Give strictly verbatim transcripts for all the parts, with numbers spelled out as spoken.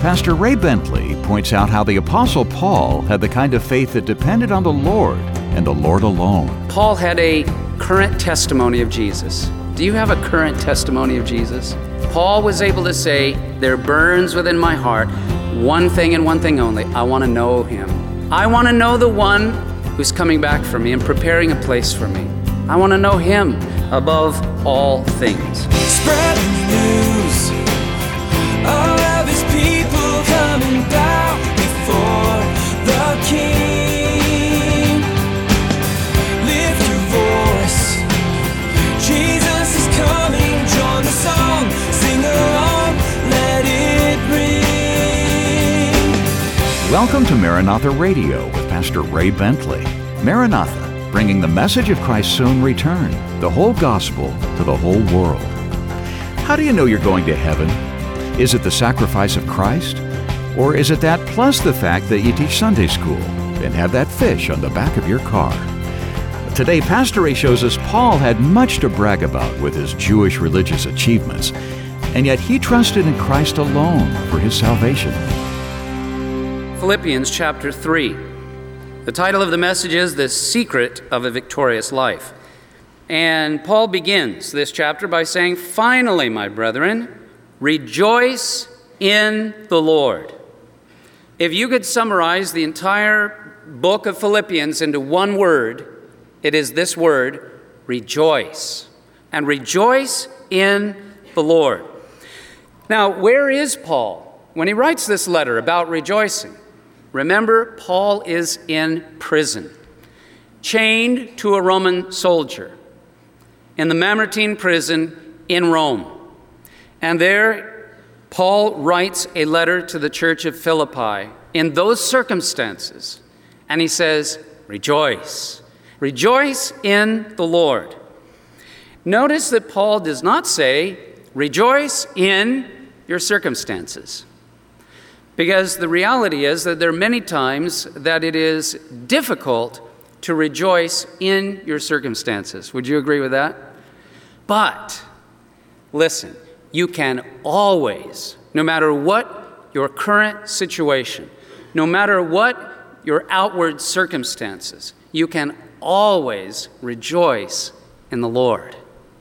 Pastor Ray Bentley points out how the Apostle Paul had the kind of faith that depended on the Lord and the Lord alone. Paul had a current testimony of Jesus. Do you have a current testimony of Jesus? Paul was able to say, there burns within my heart one thing and one thing only. I want to know him. I want to know the one who's coming back for me and preparing a place for me. I want to know him above all things. Spread the news. All of his people coming down before the King. Lift your voice. Jesus is coming. Join the song. Sing along. Let it ring. Welcome to Maranatha Radio with Pastor Ray Bentley. Maranatha, bringing the message of Christ's soon return, the whole gospel to the whole world. How do you know you're going to heaven? Is it the sacrifice of Christ? Or is it that plus the fact that you teach Sunday school and have that fish on the back of your car? Today, Pastor Ray shows us Paul had much to brag about with his Jewish religious achievements, and yet he trusted in Christ alone for his salvation. Philippians chapter three. The title of the message is The Secret of a Victorious Life. And Paul begins this chapter by saying, finally, my brethren, rejoice in the Lord. If you could summarize the entire book of Philippians into one word, it is this word, rejoice. And rejoice in the Lord. Now, where is Paul when he writes this letter about rejoicing? Remember, Paul is in prison, chained to a Roman soldier in the Mamertine prison in Rome. And there, Paul writes a letter to the church of Philippi in those circumstances. And he says, rejoice. Rejoice in the Lord. Notice that Paul does not say, rejoice in your circumstances. Because the reality is that there are many times that it is difficult to rejoice in your circumstances. Would you agree with that? But, listen, you can always, no matter what your current situation, no matter what your outward circumstances, you can always rejoice in the Lord.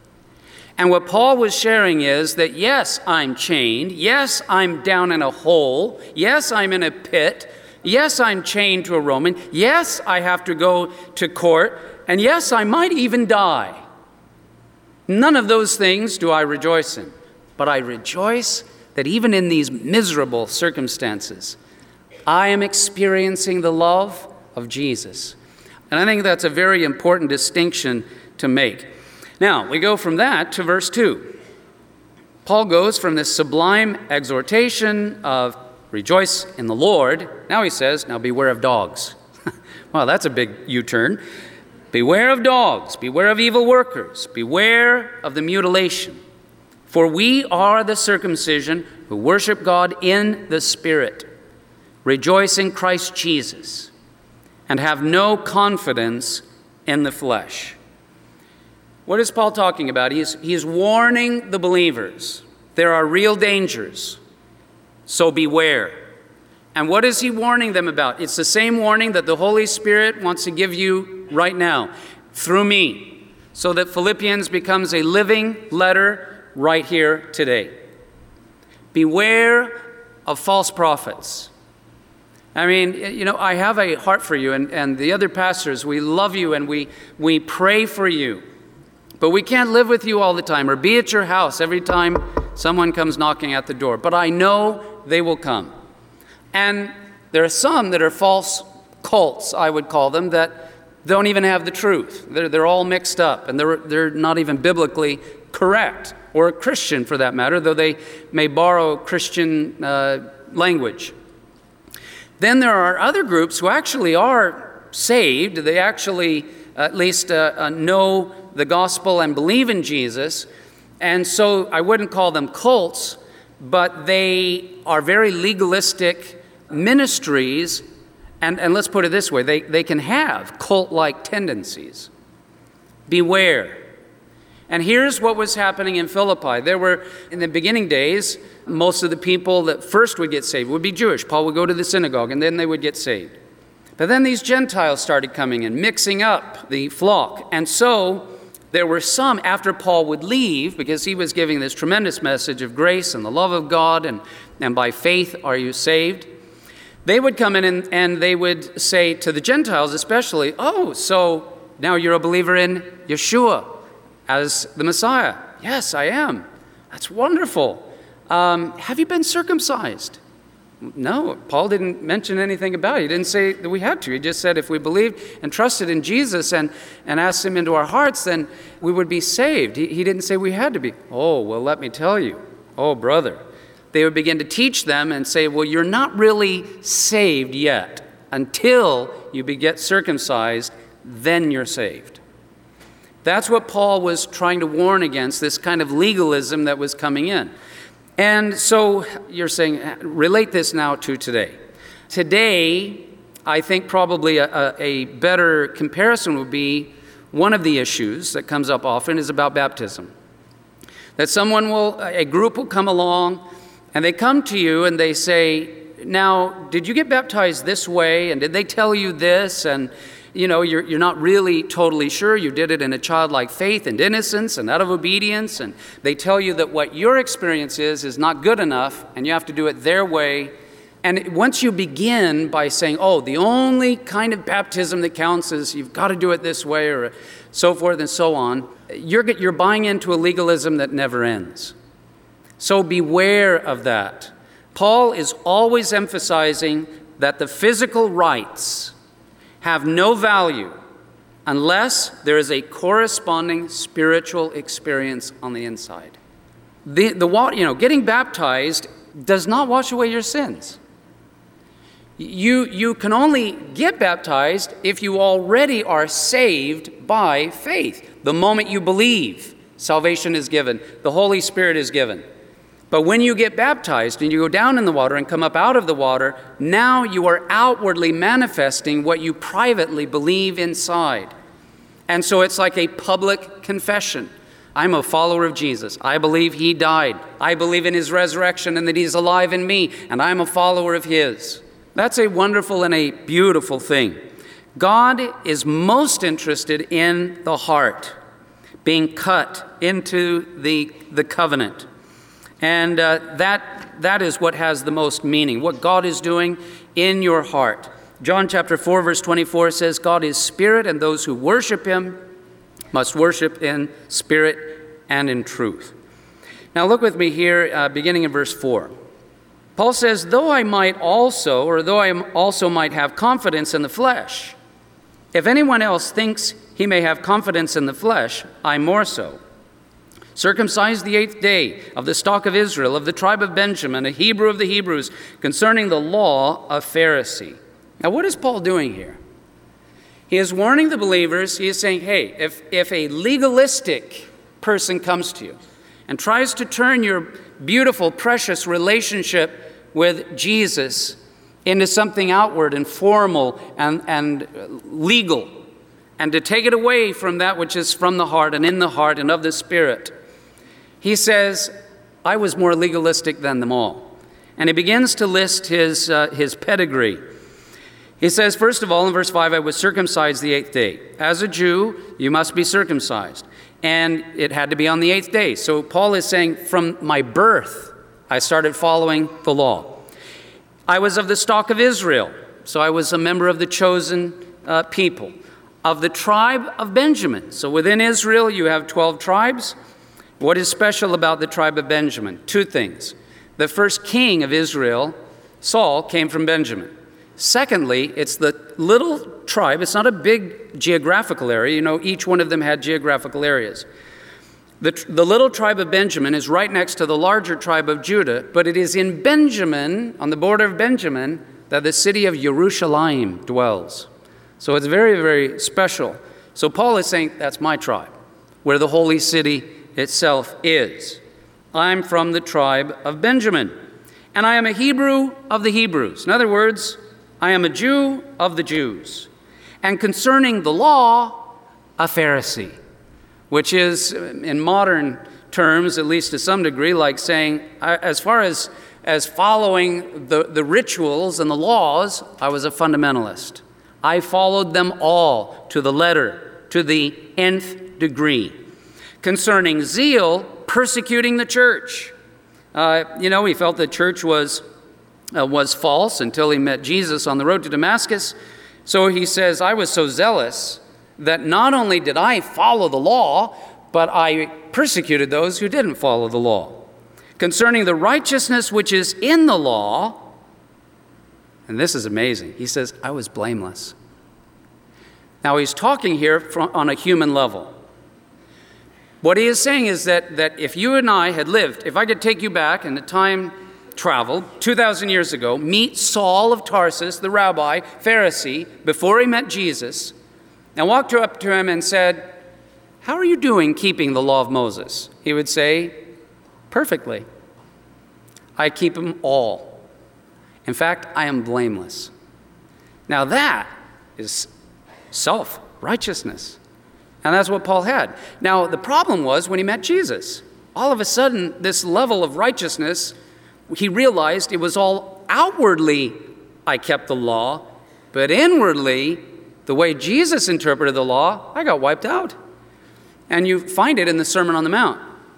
And what Paul was sharing is that, yes, I'm chained. Yes, I'm down in a hole. Yes, I'm in a pit. Yes, I'm chained to a Roman. Yes, I have to go to court. And yes, I might even die. None of those things do I rejoice in. But I rejoice that even in these miserable circumstances, I am experiencing the love of Jesus. And I think that's a very important distinction to make. Now, we go from that to verse two. Paul goes from this sublime exhortation of rejoice in the Lord. Now he says, now beware of dogs. Well, that's a big U-turn. Beware of dogs, beware of evil workers, beware of the mutilation. For we are the circumcision who worship God in the Spirit, rejoice in Christ Jesus, and have no confidence in the flesh. What is Paul talking about? He's, he's warning the believers. There are real dangers, so beware. And what is he warning them about? It's the same warning that the Holy Spirit wants to give you right now, through me, so that Philippians becomes a living letter right here today. Beware of false prophets. I mean, you know, I have a heart for you, and, and the other pastors, we love you and we, we pray for you. But we can't live with you all the time or be at your house every time someone comes knocking at the door. But I know they will come. And there are some that are false cults, I would call them, that don't even have the truth. They're, they're all mixed up, and they're, they're not even biblically correct, or Christian for that matter, though they may borrow Christian uh, language. Then there are other groups who actually are saved. They actually at least uh, uh, know the gospel and believe in Jesus. And so I wouldn't call them cults, but they are very legalistic ministries. And, and let's put it this way, they, they can have cult-like tendencies. Beware. And here's what was happening in Philippi. There were, in the beginning days, most of the people that first would get saved would be Jewish. Paul would go to the synagogue, and then they would get saved. But then these Gentiles started coming in, mixing up the flock. And so there were some, after Paul would leave, because he was giving this tremendous message of grace and the love of God, and, and by faith are you saved. They would come in and, and they would say to the Gentiles especially, oh, so now you're a believer in Yeshua as the Messiah. Yes, I am. That's wonderful. Um, have you been circumcised? No, Paul didn't mention anything about it. He didn't say that we had to. He just said if we believed and trusted in Jesus and, and asked him into our hearts, then we would be saved. He, he didn't say we had to be. Oh, well, let me tell you. Oh, brother. They would begin to teach them and say, well, you're not really saved yet. Until you get circumcised, then you're saved. That's what Paul was trying to warn against, this kind of legalism that was coming in. And so you're saying, relate this now to today. Today, I think probably a, a, a better comparison would be one of the issues that comes up often is about baptism. That someone will, a group will come along, and they come to you and they say, now, did you get baptized this way? And did they tell you this? And, you know, you're, you're not really totally sure. You did it in a childlike faith and innocence and out of obedience. And they tell you that what your experience is, is not good enough, and you have to do it their way. And once you begin by saying, oh, the only kind of baptism that counts is you've got to do it this way, or so forth and so on, you're, you're buying into a legalism that never ends. So beware of that. Paul is always emphasizing that the physical rites have no value unless there is a corresponding spiritual experience on the inside. The, the you know, getting baptized does not wash away your sins. You, you can only get baptized if you already are saved by faith. The moment you believe, salvation is given. The Holy Spirit is given. But when you get baptized and you go down in the water and come up out of the water, now you are outwardly manifesting what you privately believe inside. And so it's like a public confession. I'm a follower of Jesus. I believe he died. I believe in his resurrection and that he's alive in me, and I'm a follower of his. That's a wonderful and a beautiful thing. God is most interested in the heart, being cut into the, the covenant. And uh, that that is what has the most meaning, what God is doing in your heart. John chapter four, verse twenty-four says, God is spirit, and those who worship him must worship in spirit and in truth. Now look with me here, uh, beginning in verse four. Paul says, though I might also, or though I also might have confidence in the flesh, if anyone else thinks he may have confidence in the flesh, I more so. Circumcised the eighth day, of the stock of Israel, of the tribe of Benjamin, a Hebrew of the Hebrews, concerning the law, a Pharisee. Now what is Paul doing here? He is warning the believers. He is saying, hey, if, if a legalistic person comes to you and tries to turn your beautiful, precious relationship with Jesus into something outward and formal and, and legal, and to take it away from that which is from the heart and in the heart and of the Spirit, he says, I was more legalistic than them all. And he begins to list his, uh, his pedigree. He says, first of all, in verse five, I was circumcised the eighth day. As a Jew, you must be circumcised. And it had to be on the eighth day. So Paul is saying, from my birth, I started following the law. I was of the stock of Israel. So I was a member of the chosen uh, people. Of the tribe of Benjamin. So within Israel, you have twelve tribes. What is special about the tribe of Benjamin? Two things. The first king of Israel, Saul, came from Benjamin. Secondly, it's the little tribe. It's not a big geographical area. You know, each one of them had geographical areas. The, the little tribe of Benjamin is right next to the larger tribe of Judah, but it is in Benjamin, on the border of Benjamin, that the city of Jerusalem dwells. So it's very, very special. So Paul is saying, that's my tribe, where the holy city itself is. I'm from the tribe of Benjamin, and I am a Hebrew of the Hebrews. In other words, I am a Jew of the Jews. And concerning the law, a Pharisee, which is, in modern terms, at least to some degree, like saying, I, as far as, as following the, the rituals and the laws, I was a fundamentalist. I followed them all to the letter, to the nth degree. Concerning zeal, persecuting the church. Uh, you know, he felt the church was, uh, was false until he met Jesus on the road to Damascus. So he says, I was so zealous that not only did I follow the law, but I persecuted those who didn't follow the law. Concerning the righteousness which is in the law, and this is amazing, he says, I was blameless. Now he's talking here from, on a human level. What he is saying is that, that if you and I had lived, if I could take you back in the time travel two thousand years ago, meet Saul of Tarsus, the rabbi, Pharisee, before he met Jesus, and walked up to him and said, how are you doing keeping the law of Moses? He would say, perfectly. I keep them all. In fact, I am blameless. Now that is self-righteousness. And that's what Paul had. Now, the problem was when he met Jesus. All of a sudden, this level of righteousness, he realized it was all outwardly, I kept the law, but inwardly, the way Jesus interpreted the law, I got wiped out. And you find it in the Sermon on the Mount.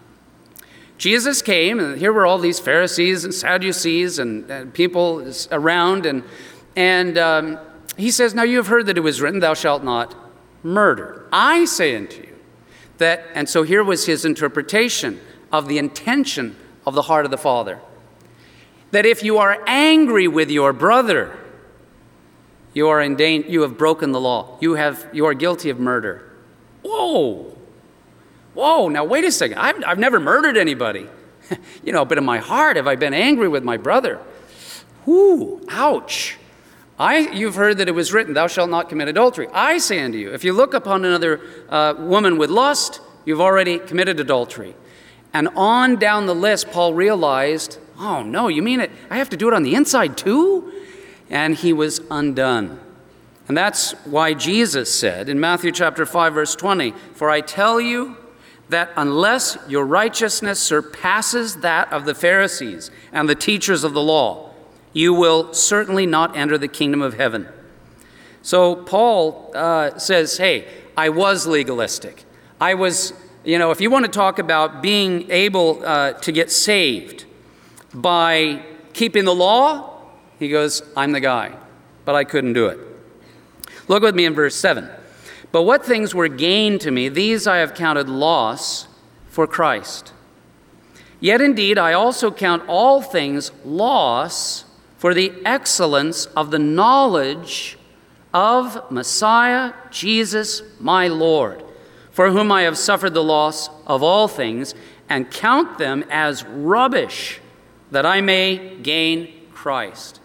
Jesus came, and here were all these Pharisees and Sadducees and, and people around, and, and um, he says, now you have heard that it was written, thou shalt not murder. I say unto you that, and so here was his interpretation of the intention of the heart of the Father, that if you are angry with your brother, you are in danger, you have broken the law. You have, you are guilty of murder. Whoa. Whoa, now wait a second. I've, I've never murdered anybody. you know, but in my heart have I been angry with my brother. Whoo, ouch. I, you've heard that it was written, thou shalt not commit adultery. I say unto you, if you look upon another uh, woman with lust, you've already committed adultery. And on down the list, Paul realized, oh no, you mean it? I have to do it on the inside too? And he was undone. And that's why Jesus said in Matthew chapter five, verse twenty, for I tell you that unless your righteousness surpasses that of the Pharisees and the teachers of the law, you will certainly not enter the kingdom of heaven. So Paul uh, says, hey, I was legalistic. I was, you know, if you want to talk about being able uh, to get saved by keeping the law, he goes, I'm the guy, but I couldn't do it. Look with me in verse seven. But what things were gain to me, these I have counted loss for Christ. Yet indeed I also count all things loss for the excellence of the knowledge of Messiah Jesus my Lord, for whom I have suffered the loss of all things, and count them as rubbish, that I may gain Christ.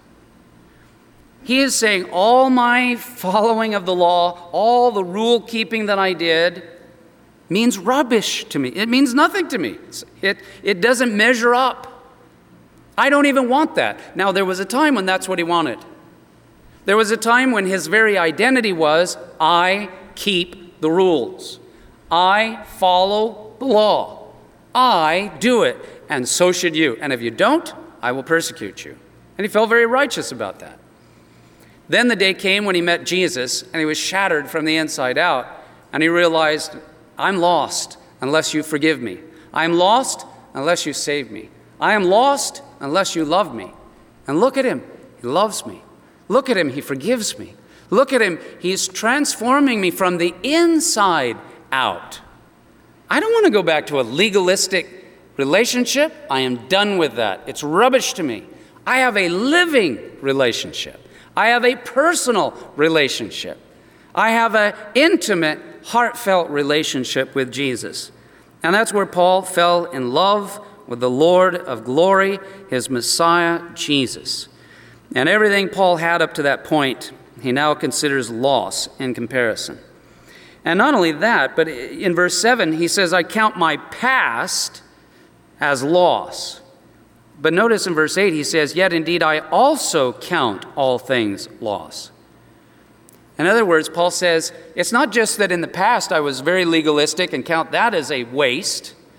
He is saying all my following of the law, all the rule keeping that I did, means rubbish to me. It means nothing to me. It, it doesn't measure up. I don't even want that. Now, there was a time when that's what he wanted. There was a time when his very identity was, I keep the rules. I follow the law. I do it, and so should you. And if you don't, I will persecute you. And he felt very righteous about that. Then the day came when he met Jesus, and he was shattered from the inside out, and he realized, I'm lost unless you forgive me. I'm lost unless you save me. I am lost unless you love me. And look at him. He loves me. Look at him. He forgives me. Look at him. He's transforming me from the inside out. I don't want to go back to a legalistic relationship. I am done with that. It's rubbish to me. I have a living relationship. I have a personal relationship. I have an intimate, heartfelt relationship with Jesus. And that's where Paul fell in love with the Lord of glory, his Messiah, Jesus. And everything Paul had up to that point, he now considers loss in comparison. And not only that, but in verse seven, he says, I count my past as loss. But notice in verse eight, he says, yet indeed I also count all things loss. In other words, Paul says, it's not just that in the past I was very legalistic and count that as a waste.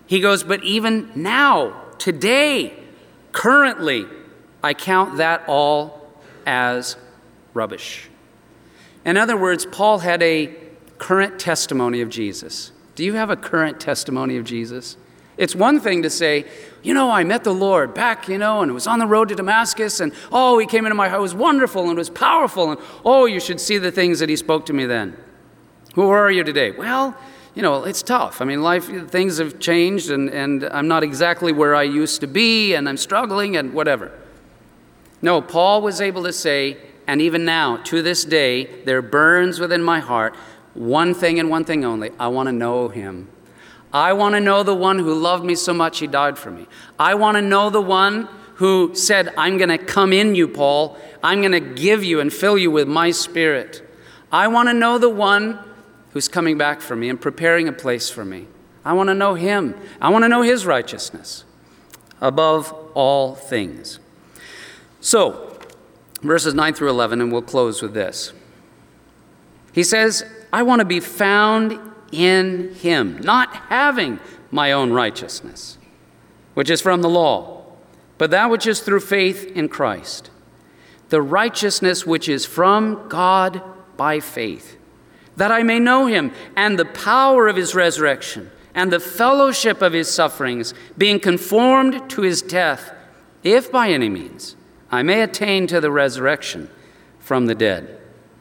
He goes, but even now, today, currently, I count that all as rubbish. In other words, Paul had a current testimony of Jesus. Do you have a current testimony of Jesus? It's one thing to say, you know, I met the Lord back, you know, and it was on the road to Damascus, and oh, he came into my heart. It was wonderful, and it was powerful, and oh, you should see the things that he spoke to me then. Who are you today? Well, you know, it's tough. I mean, life, things have changed, and, and I'm not exactly where I used to be, and I'm struggling, and whatever. No, Paul was able to say, and even now, to this day, there burns within my heart one thing and one thing only. I want to know him. I want to know the one who loved me so much he died for me. I want to know the one who said, I'm going to come in you, Paul. I'm going to give you and fill you with my spirit. I want to know the one who's coming back for me and preparing a place for me. I want to know him. I want to know his righteousness above all things. So, verses nine through eleven, and we'll close with this. He says, I want to be found in him, not having my own righteousness, which is from the law, but that which is through faith in Christ, the righteousness which is from God by faith, that I may know him and the power of his resurrection and the fellowship of his sufferings, being conformed to his death, if by any means I may attain to the resurrection from the dead.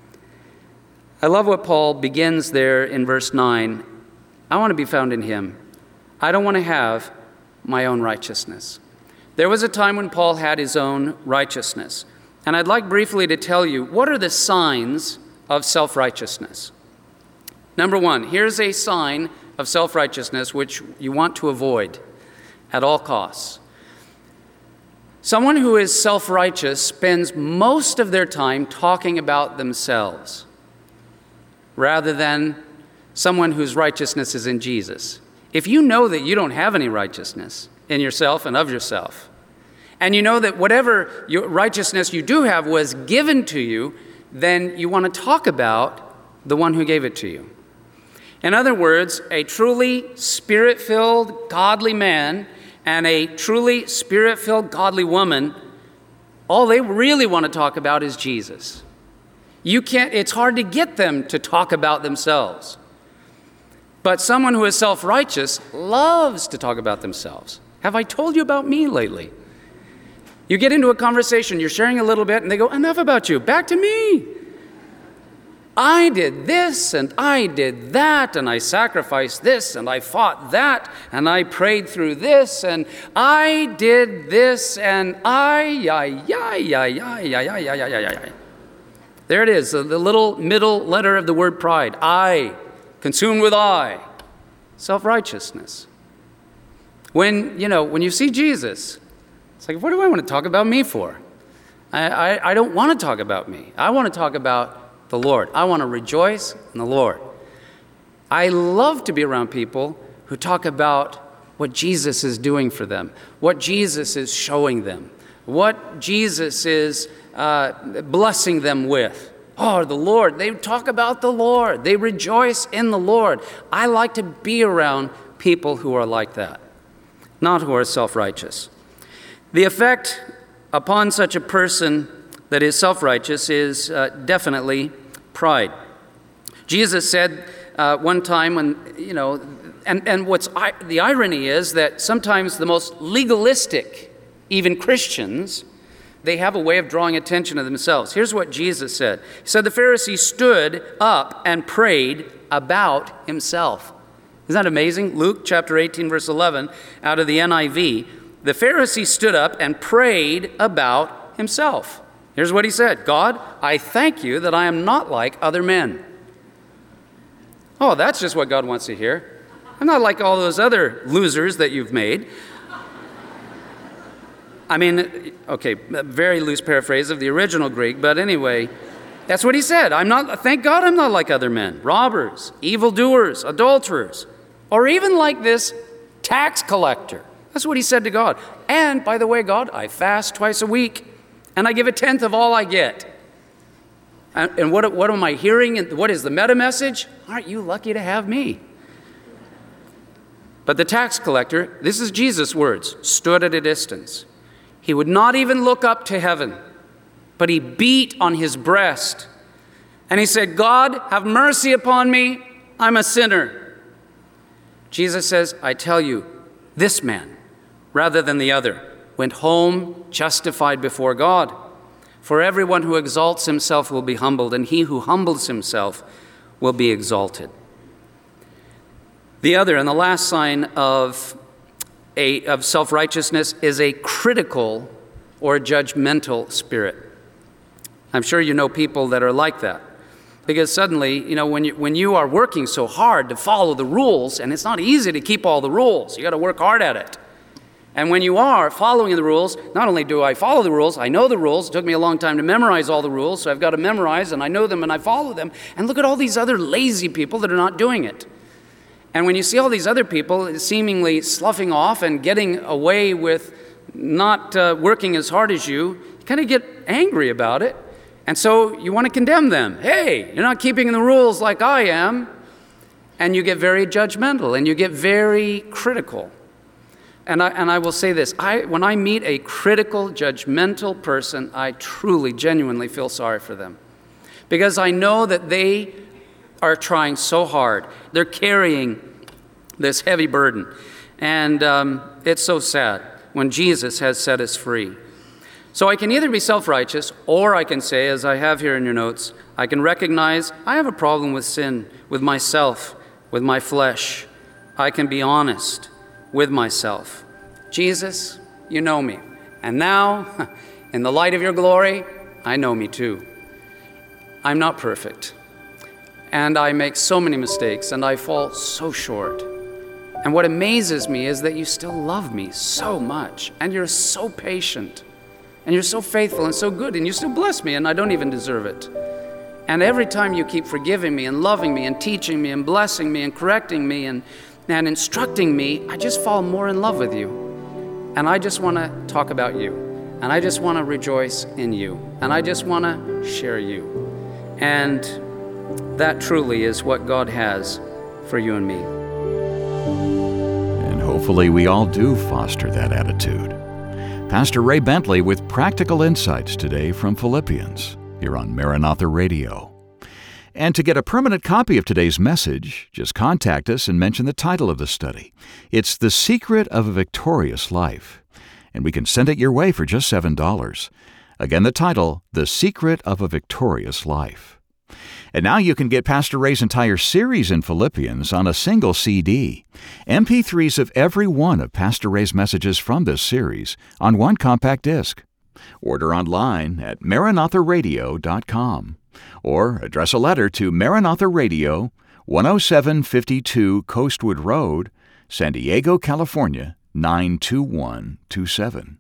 I love what Paul begins there in verse nine. I want to be found in him. I don't want to have my own righteousness. There was a time when Paul had his own righteousness. And I'd like briefly to tell you, what are the signs of self-righteousness? Number one, here's a sign of self-righteousness which you want to avoid at all costs. Someone who is self-righteous spends most of their time talking about themselves, rather than someone whose righteousness is in Jesus. If you know that you don't have any righteousness in yourself and of yourself, and you know that whatever your righteousness you do have was given to you, then you want to talk about the one who gave it to you. In other words, a truly spirit-filled, godly man and a truly spirit-filled, godly woman, all they really want to talk about is Jesus. You can't, it's hard to get them to talk about themselves. But someone who is self-righteous loves to talk about themselves. Have I told you about me lately? You get into a conversation, you're sharing a little bit, and they go, enough about you, back to me. I did this, and I did that, and I sacrificed this, and I fought that, and I prayed through this, and I did this, and I, ya, ya, ya, ya, ya, ya, ya, ya, ya, ya. There it is, the little middle letter of the word pride. I, consumed with I. Self-righteousness. When, you know, when you see Jesus, it's like, what do I want to talk about me for? I, I, I don't want to talk about me. I want to talk about the Lord. I want to rejoice in the Lord. I love to be around people who talk about what Jesus is doing for them, what Jesus is showing them, what Jesus is uh, blessing them with. Oh, the Lord. They talk about the Lord. They rejoice in the Lord. I like to be around people who are like that, not who are self-righteous. The effect upon such a person that is self-righteous is uh, definitely pride. Jesus said uh, one time when, you know, and, and what's I, the irony is that sometimes the most legalistic, even Christians, they have a way of drawing attention to themselves. Here's what Jesus said. He said, the Pharisee stood up and prayed about himself. Isn't that amazing? Luke chapter eighteen, verse eleven, out of the N I V. The Pharisee stood up and prayed about himself. Here's what he said. God, I thank you that I am not like other men. Oh, that's just what God wants to hear. I'm not like all those other losers that you've made. I mean, okay, a very loose paraphrase of the original Greek, but anyway, that's what he said. I'm not, thank God I'm not like other men, robbers, evildoers, adulterers, or even like this tax collector. That's what he said to God. And by the way, God, I fast twice a week, and I give a tenth of all I get. And, and what, what am I hearing? And what is the meta message? Aren't you lucky to have me? But the tax collector, this is Jesus' words, stood at a distance. He would not even look up to heaven, but he beat on his breast. And he said, God, have mercy upon me. I'm a sinner. Jesus says, I tell you, this man, rather than the other, went home justified before God. For everyone who exalts himself will be humbled, and he who humbles himself will be exalted. The other and the last sign of, a, of self-righteousness is a critical or judgmental spirit. I'm sure you know people that are like that. Because suddenly, you know, when you, when you are working so hard to follow the rules, and it's not easy to keep all the rules, you got to work hard at it. And when you are following the rules, not only do I follow the rules, I know the rules. It took me a long time to memorize all the rules, so I've got to memorize, and I know them, and I follow them. And look at all these other lazy people that are not doing it. And when you see all these other people seemingly sloughing off and getting away with not uh, working as hard as you, you kind of get angry about it. And so you want to condemn them. Hey, you're not keeping the rules like I am. And you get very judgmental, and you get very critical. And I, and I will say this, I, when I meet a critical, judgmental person, I truly, genuinely feel sorry for them. Because I know that they are trying so hard. They're carrying this heavy burden. And um, it's so sad when Jesus has set us free. So I can either be self-righteous, or I can say, as I have here in your notes, I can recognize I have a problem with sin, with myself, with my flesh. I can be honest with myself. Jesus, you know me. And now, in the light of your glory, I know me too. I'm not perfect. And I make so many mistakes, and I fall so short. And what amazes me is that you still love me so much, and you're so patient, and you're so faithful and so good, and you still bless me, and I don't even deserve it. And every time you keep forgiving me and loving me and teaching me and blessing me and correcting me and and instructing me, I just fall more in love with you. And I just want to talk about you. And I just want to rejoice in you. And I just want to share you. And that truly is what God has for you and me. And hopefully we all do foster that attitude. Pastor Ray Bentley with practical insights today from Philippians here on Maranatha Radio. And to get a permanent copy of today's message, just contact us and mention the title of the study. It's The Secret of a Victorious Life, and we can send it your way for just seven dollars. Again, the title, The Secret of a Victorious Life. And now you can get Pastor Ray's entire series in Philippians on a single C D, M P threes of every one of Pastor Ray's messages from this series on one compact disc. Order online at maranatha radio dot com. Or address a letter to Maranatha Radio, one oh seven fifty-two Coastwood Road, San Diego, California, nine two one two seven.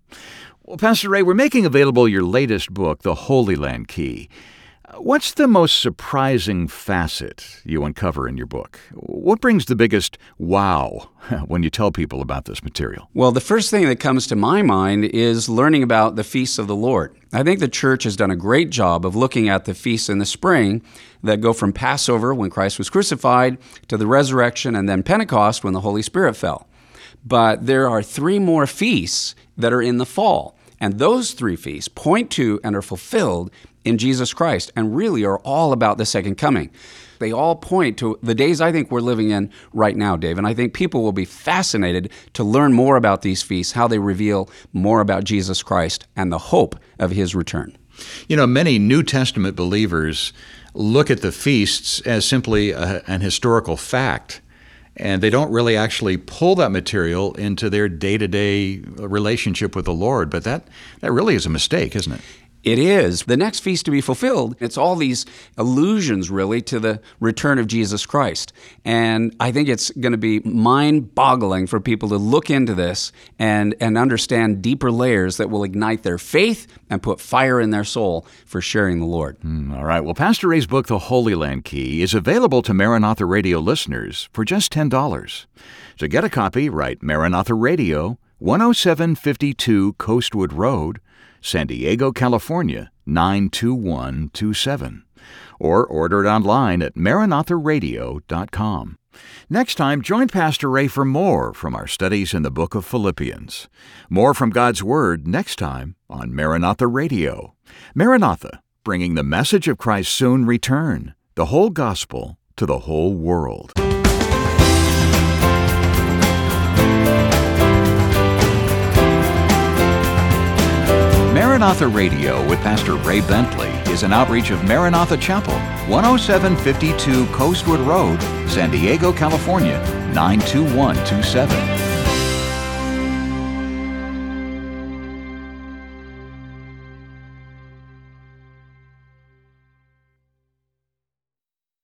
Well, Pastor Ray, we're making available your latest book, The Holy Land Key. What's the most surprising facet you uncover in your book? What brings the biggest wow when you tell people about this material? Well, the first thing that comes to my mind is learning about the feasts of the Lord. I think the church has done a great job of looking at the feasts in the spring that go from Passover, when Christ was crucified, to the resurrection, and then Pentecost, when the Holy Spirit fell. But there are three more feasts that are in the fall. And those three feasts point to and are fulfilled in Jesus Christ, and really are all about the second coming. They all point to the days I think we're living in right now, Dave. And I think people will be fascinated to learn more about these feasts, how they reveal more about Jesus Christ and the hope of his return. You know, many New Testament believers look at the feasts as simply a, an historical fact, and they don't really actually pull that material into their day-to-day relationship with the Lord. But that, that really is a mistake, isn't it? It is. The next feast to be fulfilled, it's all these allusions, really, to the return of Jesus Christ. And I think it's going to be mind-boggling for people to look into this and, and understand deeper layers that will ignite their faith and put fire in their soul for sharing the Lord. Mm, all right. Well, Pastor Ray's book, The Holy Land Key, is available to Maranatha Radio listeners for just ten dollars. So get a copy, write Maranatha Radio, one oh seven fifty-two Coastwood Road, San Diego, California, nine two one two seven. Or order it online at maranatha radio dot com. Next time, join Pastor Ray for more from our studies in the book of Philippians. More from God's Word next time on Maranatha Radio. Maranatha, bringing the message of Christ's soon return, the whole gospel to the whole world. Maranatha Radio with Pastor Ray Bentley is an outreach of Maranatha Chapel, one oh seven fifty-two Coastwood Road, San Diego, California, nine two one two seven.